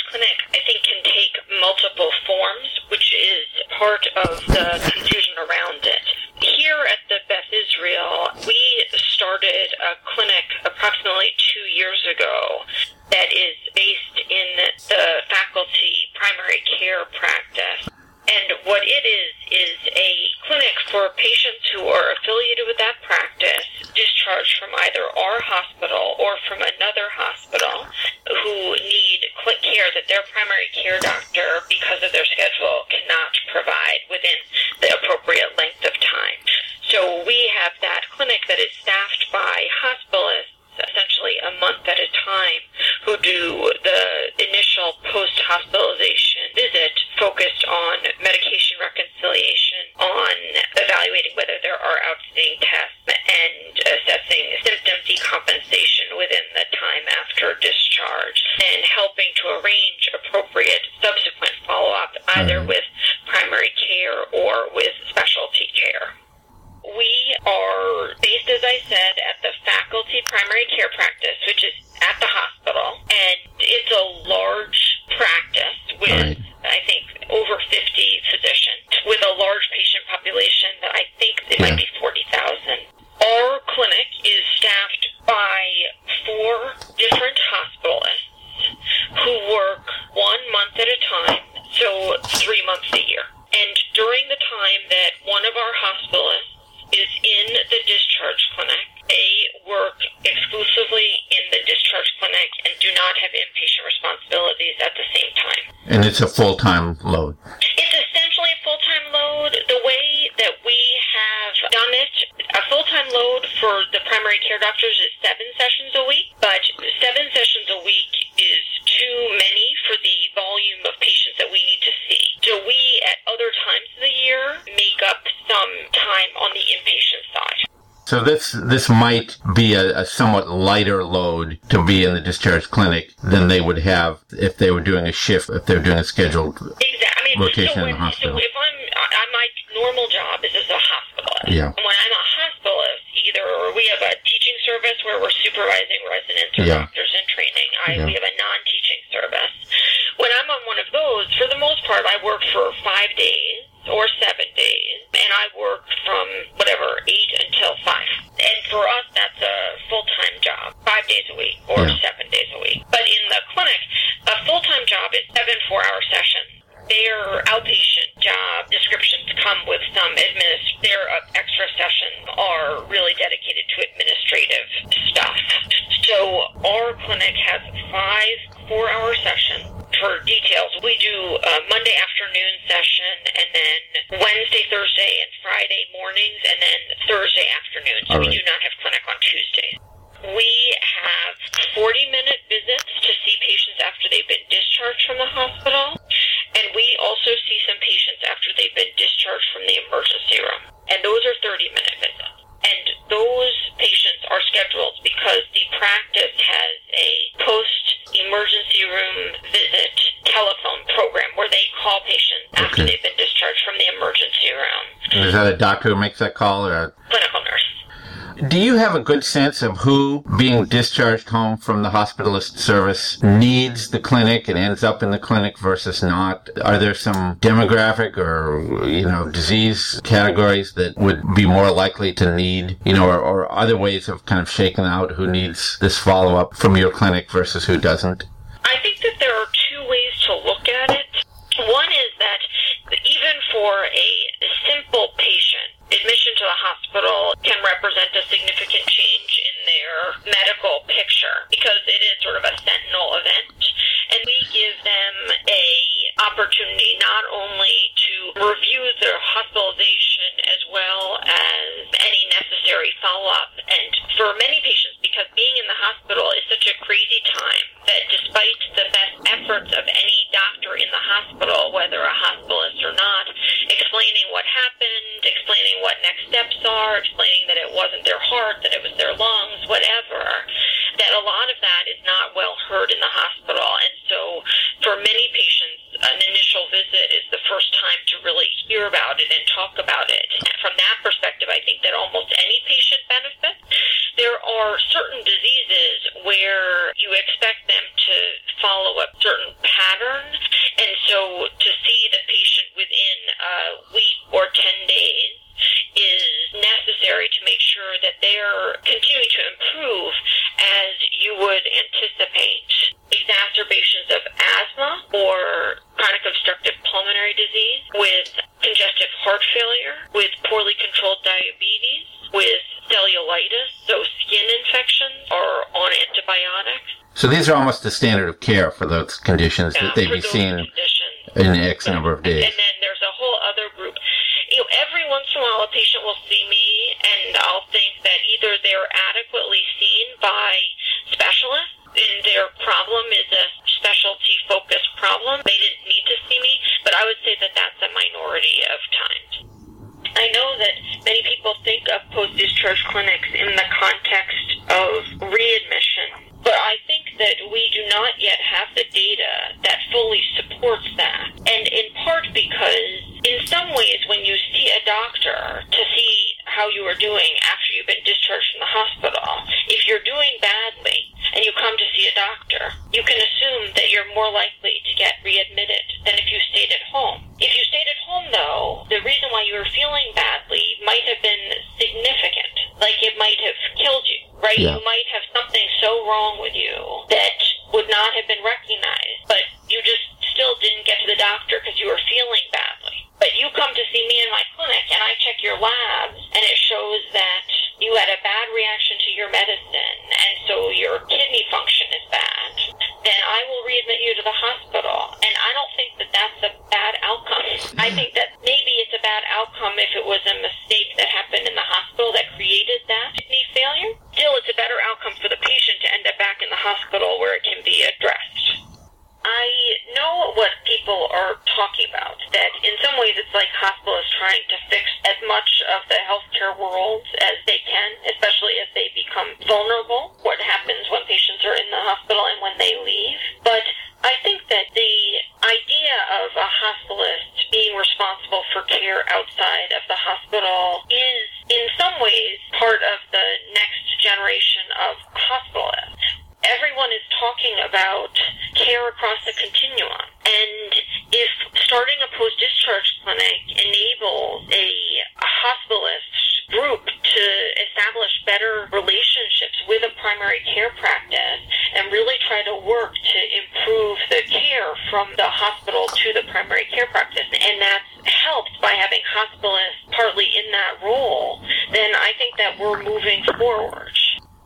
clinic, I think, can take multiple forms, which is part of the confusion around it. Here at the Beth Israel, we started a clinic approximately 2 years ago that is based in the faculty primary care practice. And what it is a clinic for patients who are affiliated with that practice, discharged from either our hospital or from another hospital, who need care that their primary care doctor, because of their schedule, cannot provide within the appropriate length of time. So we have that clinic that is staffed by hospitalists, essentially a month at a time, who do the initial post-hospitalization visit focused on medication reconciliation, on evaluating whether there are outstanding tests, and assessing symptom decompensation within the time after discharge, and helping to arrange appropriate subsequent follow-up either with primary care or with specialty care. We are based, as I said, at the faculty primary care practice, which is at the hospital, and it's a large practice with, I think, over 50 physicians, with a large patient population that I think it might be 40,000. Our clinic is staffed by 4 different hospitalists who work 1 month at a time, so 3 months a year. And during the time that one of our hospitalists is in the discharge clinic, they work exclusively in the discharge clinic and do not have inpatient responsibilities at the same time. And it's a full-time load? It's essentially a full-time load. The way that we have done it, a full-time load for the primary care doctors is 7 sessions a week, but 7 sessions a week is too many for the volume of patients that we need to see. So we, at other times of the year, make up some time on the inpatient side. So this might be a somewhat lighter load to be in the discharge clinic than they would have if they were doing a shift, if they were doing a scheduled rotation in the hospital. So if my normal job is as a hospitalist. Yeah. When I'm a hospitalist, either we have a teaching service where we're supervising residents or doctors in training. We have a non-teaching service. When I'm on one of those, for the most part, I work for 5 days or 7 days, and I work from 8 until 5. And for us, that's a full-time job, 5 days a week or 7 days a week. But in the clinic, a full-time job is 7 4-hour sessions. Their outpatient job descriptions come with some their extra sessions are really dedicated to administrative stuff. So our clinic has 5 4-hour sessions. For details, we do a Monday afternoon session, and then Wednesday, Thursday, and Friday mornings, and then Thursday afternoon. So we do not have clinic on Tuesdays. We have 40-minute visits to see patients after they've been discharged from the hospital, and we also see some patients after they've been discharged from the emergency room, and those are 30-minute visits. And those patients are scheduled because the practice has a post-emergency room visit telephone program where they call patients after they've been discharged from the emergency room. And is that a doctor who makes that call or a clinical nurse? Do you have a good sense of who, being discharged home from the hospitalist service, needs the clinic and ends up in the clinic versus not? Are there some demographic or, disease categories that would be more likely to need, or other ways of kind of shaking out who needs this follow-up from your clinic versus who doesn't? I think that there are 2 ways to look at it. One is that even for a simple patient, admission to the hospital can represent a significant change in their medical picture because it is sort of a sentinel event. And we give them a opportunity not only to review their hospitalization as well as any necessary follow-up. And for many patients, because being in the hospital is such a crazy time that despite the best efforts of any doctor in the hospital, whether a hospitalist or not, explaining what happened, explaining what next steps are, explaining that it wasn't their heart, that it was their lungs, whatever, that a lot of that is not well heard in the hospital. And so for many patients, an initial visit is the first time to really hear about it and talk about it. And from that perspective, I think that almost any patient benefits. There are certain diseases where you expect them to follow up certain certain pattern. And so to see the patient within a week or 10 days is necessary to make sure that they're continuing to improve as you would anticipate. Exacerbations of asthma or chronic obstructive pulmonary disease, with congestive heart failure, with poorly controlled diabetes, with cellulitis, so skin infections, or on antibiotics. So these are almost the standard of care for those conditions that they'd be seen in X number of days. And then there's a whole other group. Every once in a while a patient will see me and I'll think that either they're adequately seen by specialists and their problem is a specialty-focused problem. They didn't need to see me, but I would say that that's a minority of times. I know that many people think of post-discharge clinics in the context of readmission, but I think that we do not yet have the data that fully supports that. And in part because in some ways when you see a doctor to see how you are doing after you've been discharged from the hospital, if you're doing badly and you come to see a doctor, you can assume that you're more likely to get readmitted than if you stayed at home. If you stayed at home, though, the reason why you were feeling badly might have been significant, like it might have killed you, right? Yeah. You might have something so wrong with you that would not have been recognized, but you just still didn't get to the doctor because you were feeling badly. But you come to see me in my clinic and I check your labs and it shows that you had a bad reaction to your medicine and so your kidney function is bad, then I will readmit you to the hospital. And I don't think that that's a bad outcome. I think that maybe it's a bad outcome if it was a mistake that happened in the hospital that created that kidney failure. Still, it's a better outcome for the patient to end up back in the hospital where it can be addressed. I know what people are talking about, that in some ways it's like hospitalists trying to fix as much of the healthcare world as they can, especially as they become vulnerable, what happens when patients are in the hospital and when they leave. But I think that the idea of a hospitalist being responsible for care outside of the hospital is in some ways part of the next generation of hospitalists. Everyone is talking about care across the continuum. And if starting a post-discharge clinic enables a hospitalist group to establish better relationships with a primary care practice and really try to work to improve the care from the hospital to the primary care practice, and that's helped by having hospitalists partly in that role, then I think that we're moving forward.